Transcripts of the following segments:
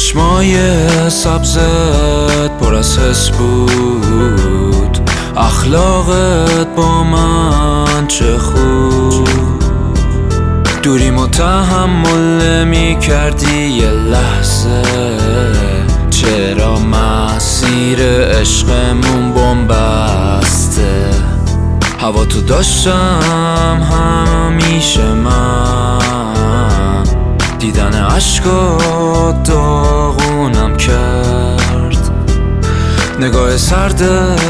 چشمای سبزت پر از حس بود، اخلاقت با من چه خوب. دوریمو تحمل نمی کردی یه لحظه، چرا مسیر عشقمون بنبسته. هوا تو داشتم همیشه من، دیدن عشقات داغونم کرد. نگاه سردت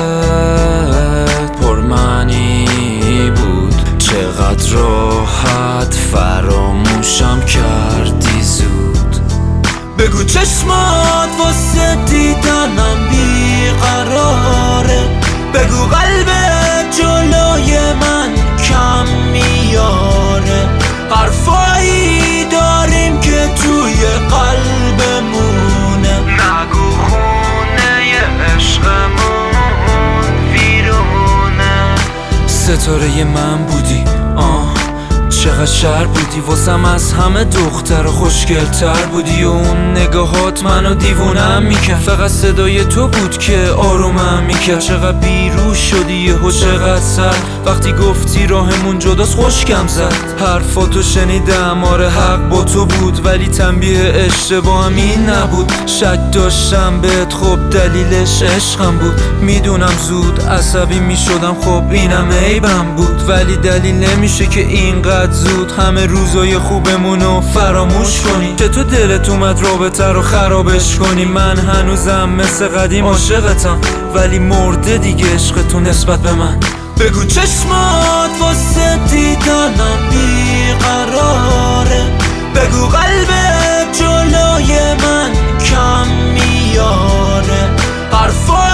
پرمعنی بود، چقدر راحت فراموشم کردی زود. بگو چشمات واسه دیدنم بیقراره، بگو قلبت جلوی من کم میاره. حرفایی داریم که توی قلبمونه، نگو خونه عشقمون ویرونه. ستاره من بودی چقدر شر بودی واسم، از همه دختر و خوشگلتر بودی. و اون نگاهات منو دیوونم میکرد، فقط صدای تو بود که آرومم میکرد. چقدر بیروش شدی یهو چقدر سر، وقتی گفتی راهمون جداست خشکم زد. حرفاتو شنیدم آره حق با تو بود، ولی تنبیه اشتباهم این نبود. شک داشتم بهت خب دلیلش عشقم بود، میدونم زود عصبی میشدم خب اینم عیبم بود. ولی دلیل نمیشه که اینقدر زود همه روزای خوبمونو فراموش کنی. که تو دلت اومد رابطه رو خرابش کنی. من هنوزم مثل قدیم عاشقتم، ولی مرده دیگه عشق تو نسبت به من. بگو چشمات واسه دیدنم بیقراره، بگو قلبت جلوی من کم میاره. حرفا